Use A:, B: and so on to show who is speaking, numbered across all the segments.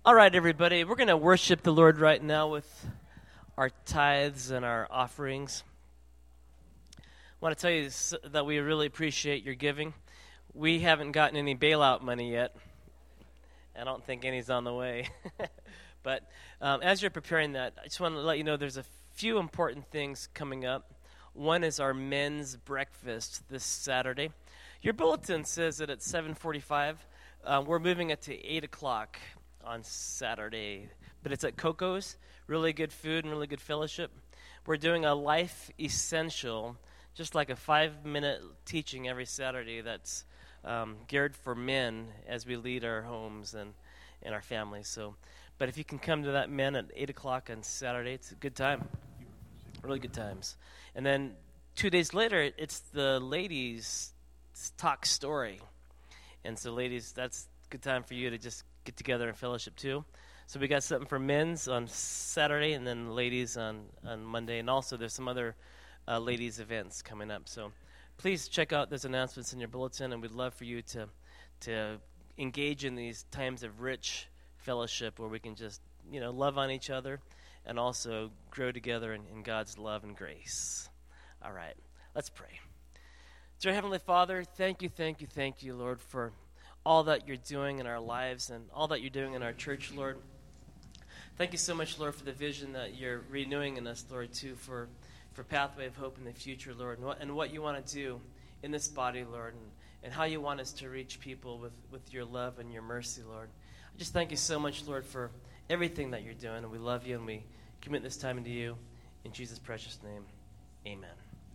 A: All right, everybody, we're going to worship the Lord right now with our tithes and our offerings. I want to tell you that we really appreciate your giving. We haven't gotten any bailout money yet. I don't think any's on the way. But as you're preparing that, I just want to let you know there's a few important things coming up. One is our men's breakfast this Saturday. Your bulletin says that it's 7:45. We're moving it to 8 o'clock on Saturday, but it's at Coco's. Really good food and really good fellowship. We're doing a life essential, just like a 5-minute teaching every Saturday that's geared for men as we lead our homes and our families. So, but if you can come to that men at 8 o'clock on Saturday, it's a good time. Really good times. And then 2 days later, it's the ladies' talk story. And so ladies, that's a good time for you to just get together and fellowship too. So we got something for men's on Saturday and then ladies on Monday. And also there's some other ladies events coming up. So please check out those announcements in your bulletin, and we'd love for you to engage in these times of rich fellowship where we can just, love on each other and also grow together in God's love and grace. All right, let's pray. Dear Heavenly Father, thank you, Lord, for all that you're doing in our lives and all that you're doing in our church, Lord. Thank you so much, Lord, for the vision that you're renewing in us, Lord, too, for Pathway of Hope in the future, Lord, and what you want to do in this body, Lord, and how you want us to reach people with your love and your mercy, Lord. I just thank you so much, Lord, for everything that you're doing, and we love you, and we commit this time into you. In Jesus' precious name, amen.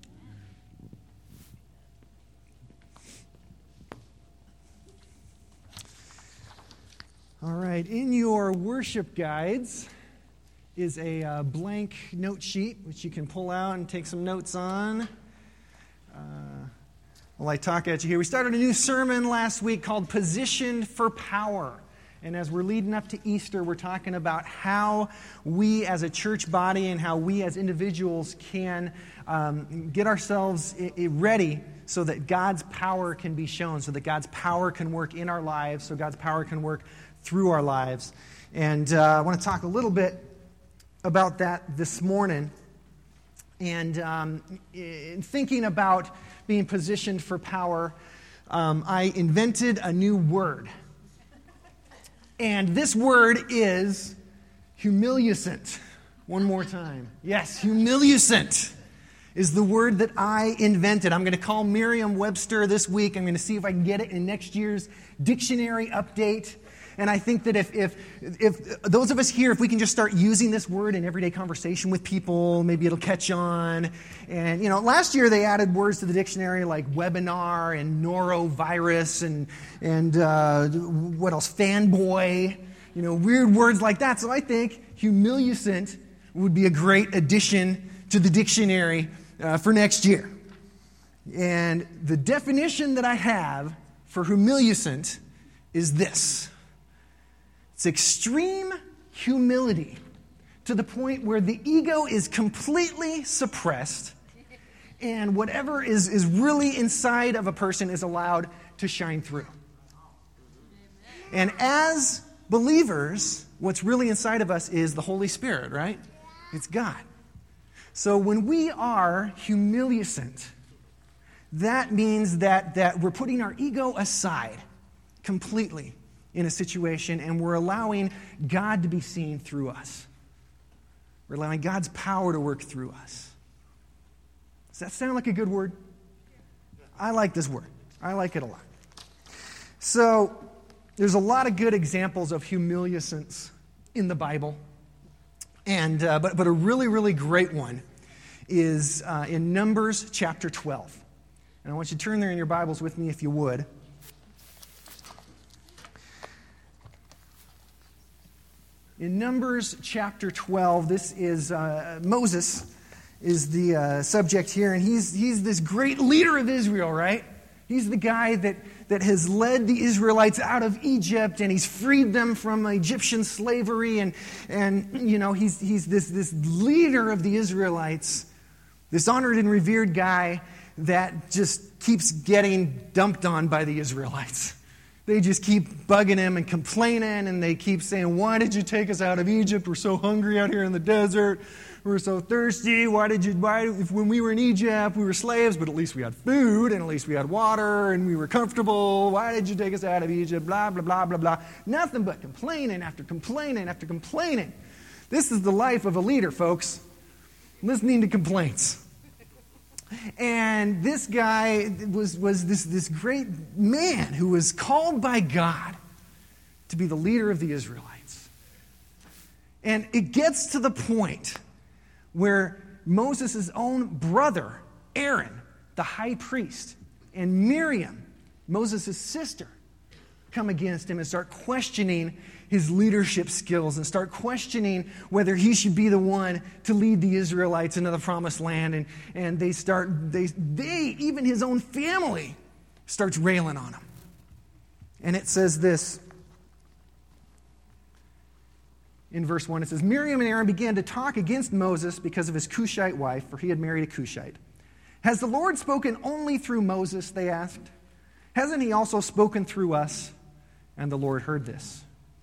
B: All right, in your worship guides is a blank note sheet, which you can pull out and take some notes on. While I talk at you here, we started a new sermon last week called Positioned for Power. And as we're leading up to Easter, we're talking about how we as a church body and how we as individuals can get ourselves ready so that God's power can be shown, so that God's power can work in our lives, so God's power can work through our lives. And I want to talk a little bit about that this morning. And in thinking about being positioned for power, I invented a new word. And this word is humiliuscent. One more time. Yes, humiliuscent is the word that I invented. I'm going to call Merriam-Webster this week. I'm going to see if I can get it in next year's dictionary update. And I think that if those of us here, if we can just start using this word in everyday conversation with people, maybe it'll catch on. And, last year they added words to the dictionary like webinar and norovirus and what else, fanboy, weird words like that. So I think humiliuscent would be a great addition to the dictionary for next year. And the definition that I have for humiliuscent is this. It's extreme humility to the point where the ego is completely suppressed and whatever is really inside of a person is allowed to shine through. And as believers, what's really inside of us is the Holy Spirit, right? It's God. So when we are humiliuscent, that means that we're putting our ego aside completely in a situation, and we're allowing God to be seen through us. We're allowing God's power to work through us. Does that sound like a good word? I like this word. I like it a lot. So, there's a lot of good examples of humiliuscence in the Bible, and but a really, really great one is in Numbers chapter 12. And I want you to turn there in your Bibles with me if you would. In Numbers chapter 12, this is Moses is the subject here, and he's this great leader of Israel, right? He's the guy that has led the Israelites out of Egypt, and he's freed them from Egyptian slavery, and he's this leader of the Israelites, this honored and revered guy that just keeps getting dumped on by the Israelites. They just keep bugging him and complaining, and they keep saying, why did you take us out of Egypt? We're so hungry out here in the desert. We're so thirsty. Why, when we were in Egypt, we were slaves, but at least we had food, and at least we had water, and we were comfortable. Why did you take us out of Egypt? Blah, blah, blah, blah, blah. Nothing but complaining after complaining after complaining. This is the life of a leader, folks. Listening to complaints. And this guy was this great man who was called by God to be the leader of the Israelites. And it gets to the point where Moses' own brother, Aaron, the high priest, and Miriam, Moses' sister, come against him and start questioning his leadership skills and start questioning whether he should be the one to lead the Israelites into the promised land. And even his own family starts railing on him. And it says this in verse 1. It says, Miriam and Aaron began to talk against Moses because of his Cushite wife, for he had married a Cushite. Has the Lord spoken only through Moses, they asked. Hasn't he also spoken through us? And the Lord heard this.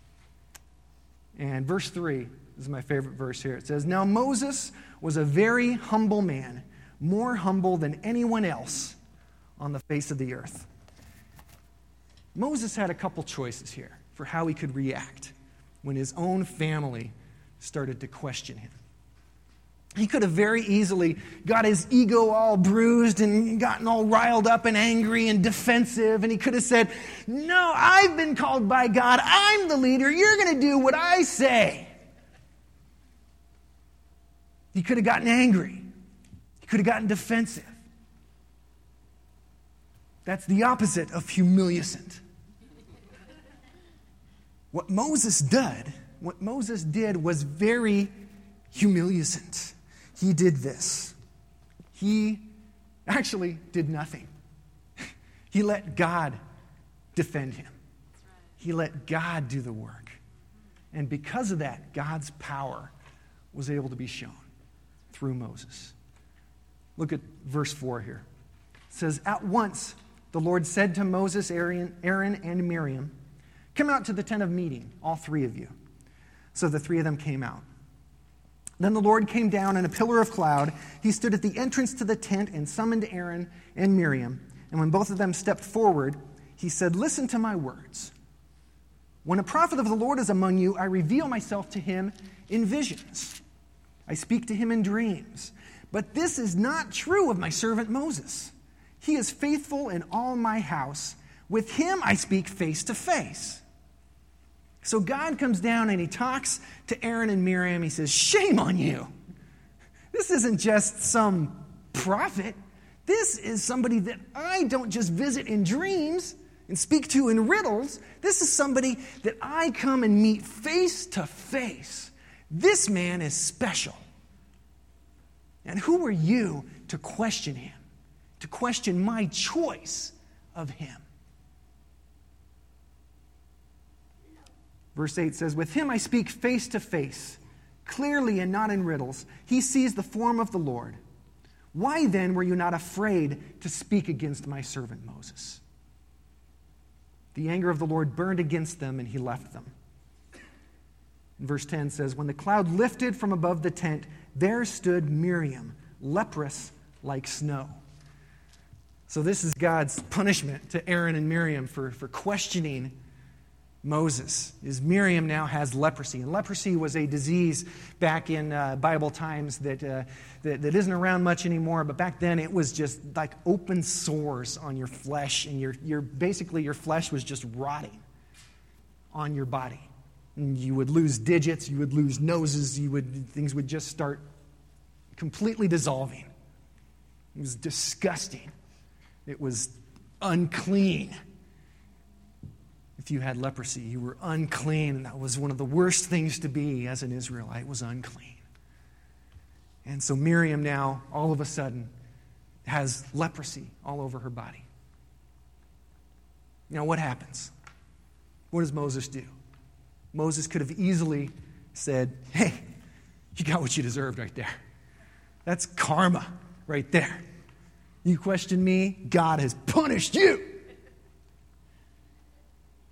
B: And verse 3, this is my favorite verse here. It says, Now Moses was a very humble man, more humble than anyone else on the face of the earth. Moses had a couple choices here for how he could react when his own family started to question him. He could have very easily got his ego all bruised and gotten all riled up and angry and defensive. And he could have said, no, I've been called by God. I'm the leader. You're going to do what I say. He could have gotten angry. He could have gotten defensive. That's the opposite of humiliant. What Moses did was very humiliant. He did this. He actually did nothing. He let God defend him. He let God do the work. And because of that, God's power was able to be shown through Moses. Look at verse 4 here. It says, At once the Lord said to Moses, Aaron, and Miriam, Come out to the tent of meeting, all three of you. So the three of them came out. Then the Lord came down in a pillar of cloud. He stood at the entrance to the tent and summoned Aaron and Miriam. And when both of them stepped forward, he said, Listen to my words. When a prophet of the Lord is among you, I reveal myself to him in visions. I speak to him in dreams. But this is not true of my servant Moses. He is faithful in all my house. With him I speak face to face. So God comes down and he talks to Aaron and Miriam. He says, Shame on you. This isn't just some prophet. This is somebody that I don't just visit in dreams and speak to in riddles. This is somebody that I come and meet face to face. This man is special. And who are you to question him? To question my choice of him? Verse 8 says, With him I speak face to face, clearly and not in riddles. He sees the form of the Lord. Why then were you not afraid to speak against my servant Moses? The anger of the Lord burned against them, and he left them. And verse 10 says, When the cloud lifted from above the tent, there stood Miriam, leprous like snow. So this is God's punishment to Aaron and Miriam for questioning Moses. Is Miriam now has leprosy. And leprosy was a disease back in Bible times that isn't around much anymore. But back then it was just like open sores on your flesh. And your basically your flesh was just rotting on your body. And you would lose digits. You would lose noses. Things would just start completely dissolving. It was disgusting. It was unclean. If you had leprosy, you were unclean, and that was one of the worst things to be as an Israelite, was unclean. And so Miriam now, all of a sudden, has leprosy all over her body. You know, what happens? What does Moses do? Moses could have easily said, Hey, you got what you deserved right there. That's karma right there. You question me, God has punished you.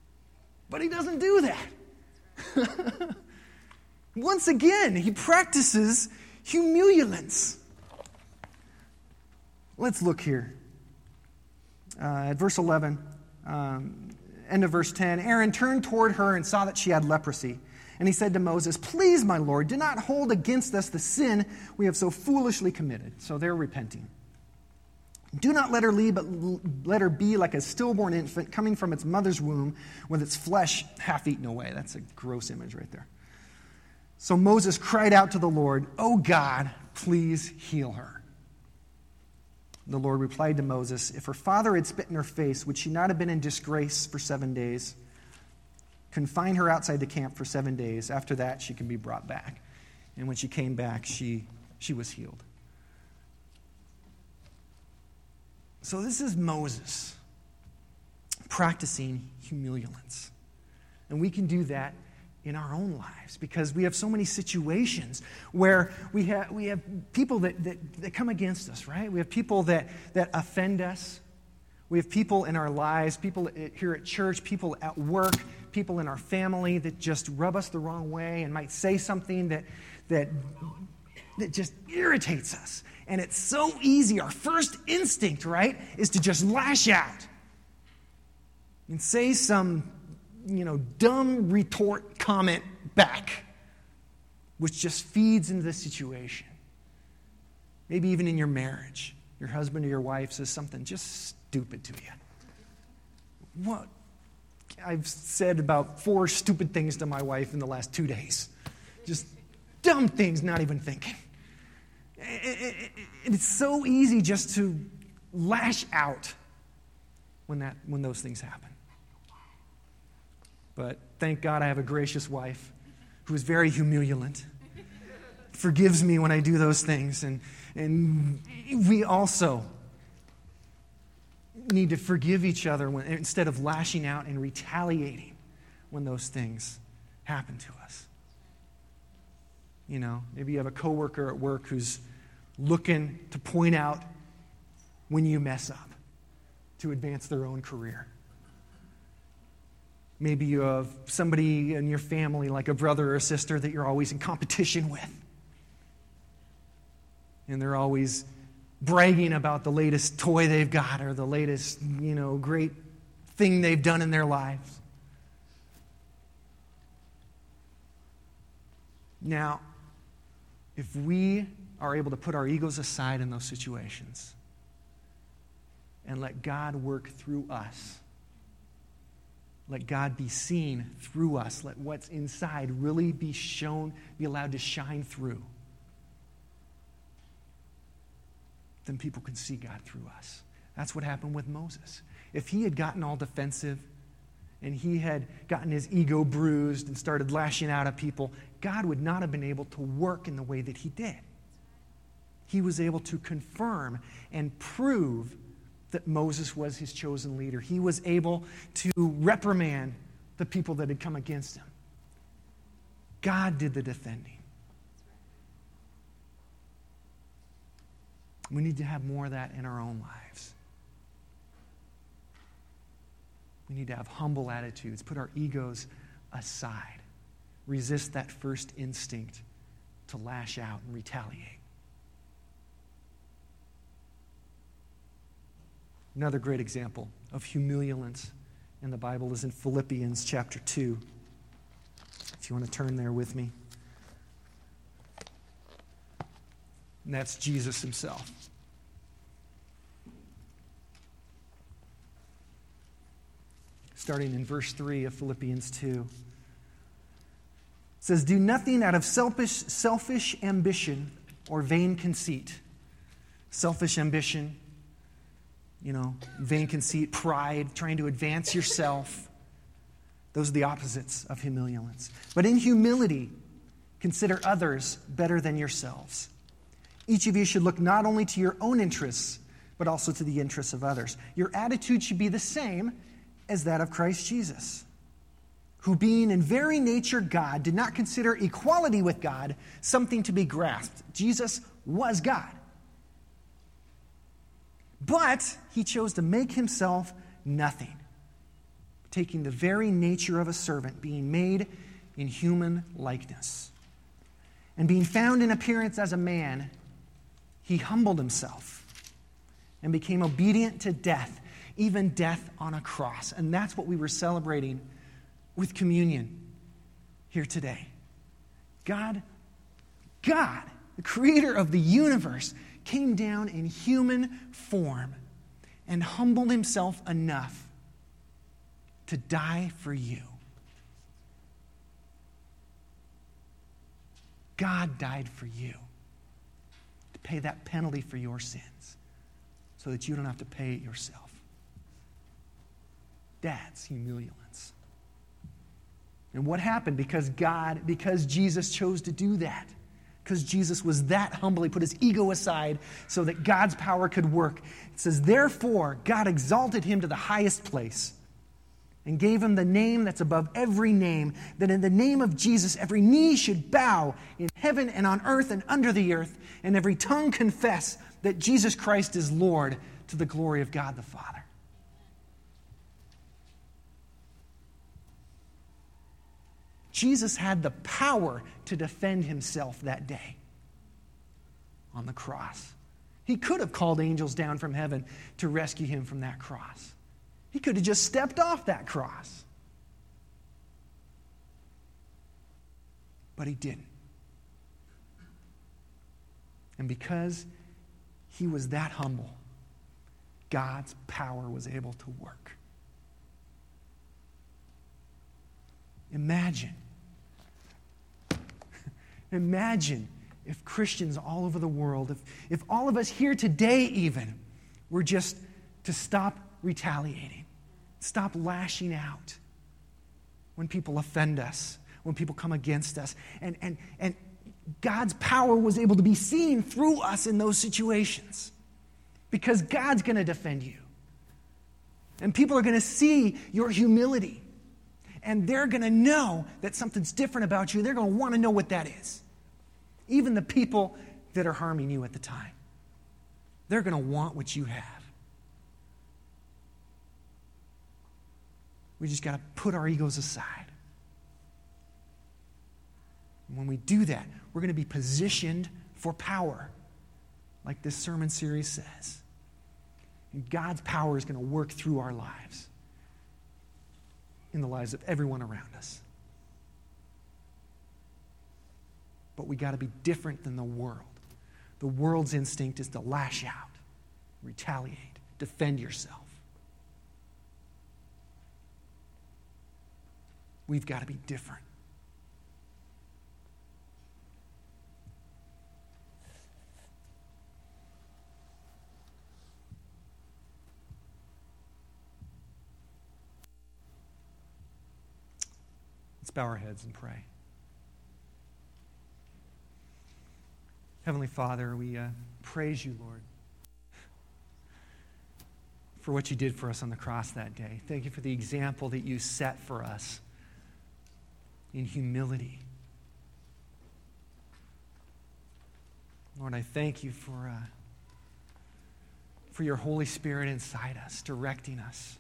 B: But he doesn't do that. Once again, he practices humiliance. Let's look here. At verse 11, end of verse 10, Aaron turned toward her and saw that she had leprosy. And he said to Moses, "Please, my Lord, do not hold against us the sin we have so foolishly committed." So they're repenting. "Do not let her leave, but let her be like a stillborn infant coming from its mother's womb with its flesh half eaten away." That's a gross image right there. So Moses cried out to the Lord, "Oh God, please heal her." The Lord replied to Moses, "If her father had spit in her face, would she not have been in disgrace for 7 days? Confine her outside the camp for 7 days. After that, she can be brought back." And when she came back, she was healed. So this is Moses practicing humiliance. And we can do that in our own lives because we have so many situations where we have people that come against us, right? We have people that offend us. We have people in our lives, people here at church, people at work, people in our family that just rub us the wrong way and might say something that just irritates us. And it's so easy. Our first instinct, right, is to just lash out and say some, dumb retort comment back, which just feeds into the situation. Maybe even in your marriage, your husband or your wife says something just stupid to you. What? I've said about 4 stupid things to my wife in the last 2 days. Just dumb things, not even thinking. It's so easy just to lash out when those things happen. But thank God I have a gracious wife who is very humiliant, forgives me when I do those things, and we also need to forgive each other instead of lashing out and retaliating when those things happen to us. Maybe you have a coworker at work who's looking to point out when you mess up to advance their own career. Maybe you have somebody in your family, like a brother or a sister, that you're always in competition with. And they're always bragging about the latest toy they've got or the latest, great thing they've done in their lives. Now, if we are able to put our egos aside in those situations and let God work through us, let God be seen through us, let what's inside really be shown, be allowed to shine through, then people can see God through us. That's what happened with Moses. If he had gotten all defensive and he had gotten his ego bruised and started lashing out at people, God would not have been able to work in the way that he did. He was able to confirm and prove that Moses was his chosen leader. He was able to reprimand the people that had come against him. God did the defending. We need to have more of that in our own lives. We need to have humble attitudes, put our egos aside, resist that first instinct to lash out and retaliate. Another great example of humiliance in the Bible is in Philippians chapter 2. If you want to turn there with me. And that's Jesus himself. Starting in verse 3 of Philippians 2. It says, "Do nothing out of selfish ambition or vain conceit." Selfish ambition, vain conceit, pride, trying to advance yourself. Those are the opposites of humiliance. "But in humility, consider others better than yourselves. Each of you should look not only to your own interests, but also to the interests of others. Your attitude should be the same as that of Christ Jesus, who being in very nature God, did not consider equality with God something to be grasped." Jesus was God. "But he chose to make himself nothing, taking the very nature of a servant, being made in human likeness. And being found in appearance as a man, he humbled himself and became obedient to death, even death on a cross. And that's what we were celebrating with communion here today. God, the creator of the universe, came down in human form and humbled himself enough to die for you. God died for you to pay that penalty for your sins so that you don't have to pay it yourself. That's humiliance. And what happened? Because Jesus chose to do that, because Jesus was that humble, he put his ego aside so that God's power could work. It says, therefore, God exalted him to the highest place and gave him the name that's above every name, that in the name of Jesus every knee should bow in heaven and on earth and under the earth, and every tongue confess that Jesus Christ is Lord, to the glory of God the Father. Jesus had the power to defend himself that day on the cross. He could have called angels down from heaven to rescue him from that cross. He could have just stepped off that cross. But he didn't. And because he was that humble, God's power was able to work. Imagine if Christians all over the world, if all of us here today even, were just to stop retaliating, stop lashing out when people offend us, when people come against us. And God's power was able to be seen through us in those situations, because God's going to defend you. And people are going to see your humility. And they're going to know that something's different about you. They're going to want to know what that is. Even the people that are harming you at the time. They're going to want what you have. We just got to put our egos aside. And when we do that, we're going to be positioned for power, like this sermon series says. And God's power is going to work through our lives, in the lives of everyone around us. But we got to be different than the world. The world's instinct is to lash out, retaliate, defend yourself. We've got to be different. Let's bow our heads and pray. Heavenly Father, we praise you, Lord, for what you did for us on the cross that day. Thank you for the example that you set for us in humility. Lord, I thank you for your Holy Spirit inside us, directing us.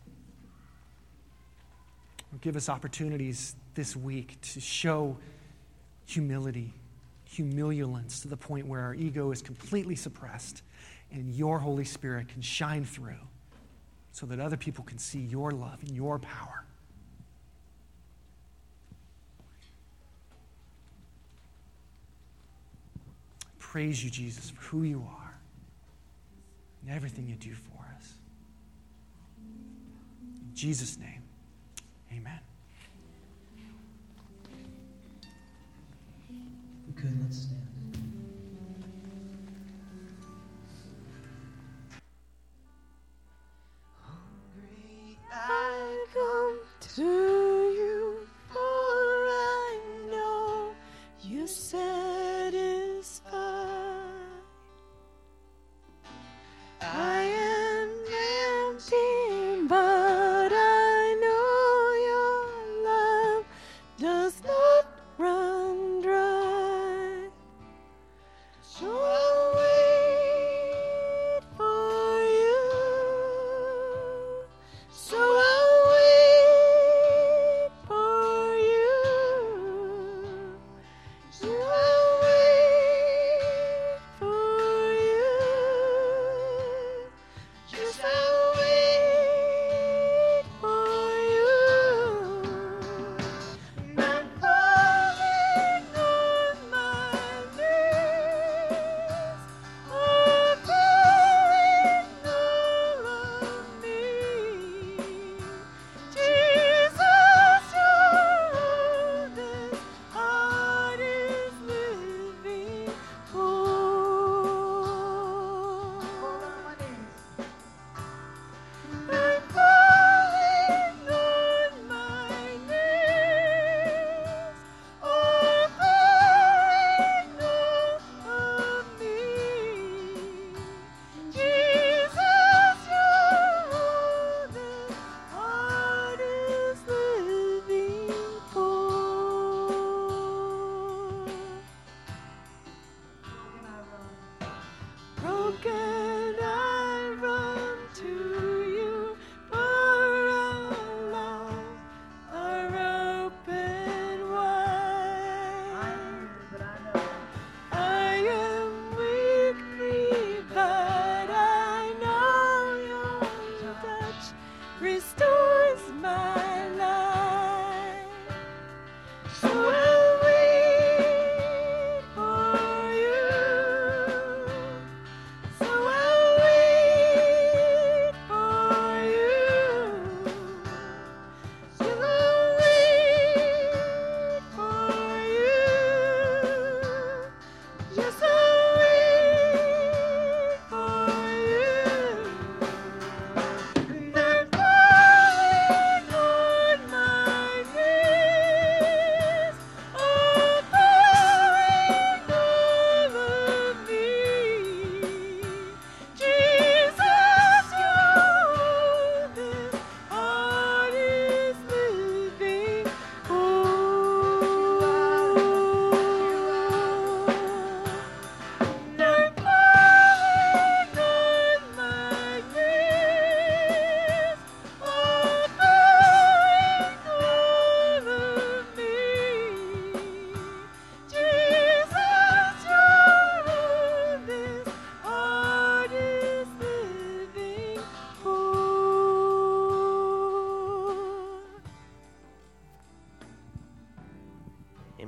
B: Give us opportunities this week to show humility, humiliance, to the point where our ego is completely suppressed and your Holy Spirit can shine through so that other people can see your love and your power. Praise you, Jesus, for who you are and everything you do for us. In Jesus' name, amen.
C: Good, let's stand. Hungry I come to you, for I know you satisfy. I am empty, but I know your love does not run dry. So I'll wait for you. So I'll wait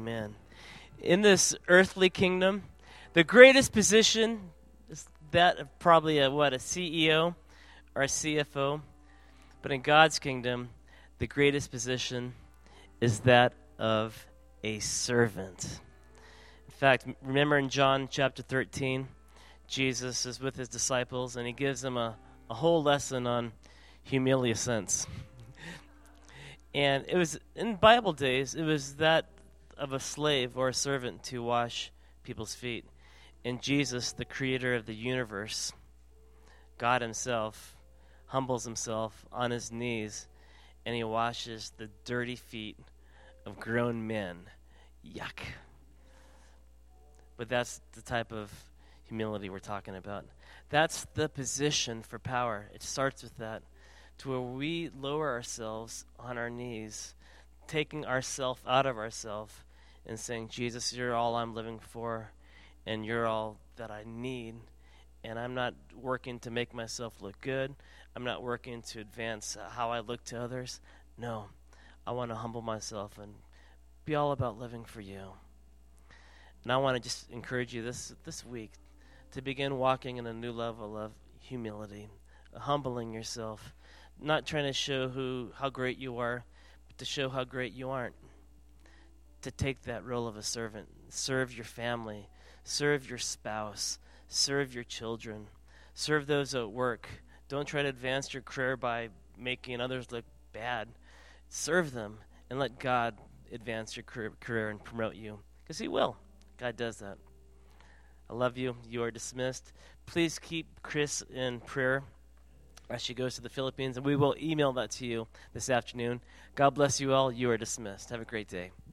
A: Amen. In this earthly kingdom, the greatest position is that of probably a CEO or a CFO. But in God's kingdom, the greatest position is that of a servant. In fact, remember in John chapter 13, Jesus is with his disciples, and he gives them a whole lesson on humiliation. And it was, in Bible days, it was that of a slave or a servant to wash people's feet. And Jesus, the creator of the universe, God himself, humbles himself on his knees, and he washes the dirty feet of grown men. Yuck. But that's the type of humility we're talking about. That's the position for power. It starts with that, to where we lower ourselves on our knees, taking ourself out of ourselves and saying, Jesus, you're all I'm living for, and you're all that I need, and I'm not working to make myself look good. I'm not working to advance how I look to others. No, I want to humble myself and be all about living for you. And I want to just encourage you this week to begin walking in a new level of humility, humbling yourself, not trying to show how great you are, but to show how great you aren't. To take that role of a servant, serve your family, serve your spouse, serve your children, serve those at work. Don't try to advance your career by making others look bad. Serve them and let God advance your career and promote you, because he will. God does that. I love you. You are dismissed. Please keep Chris in prayer as she goes to the Philippines, and we will email that to you this afternoon. God bless you all. You are dismissed. Have a great day.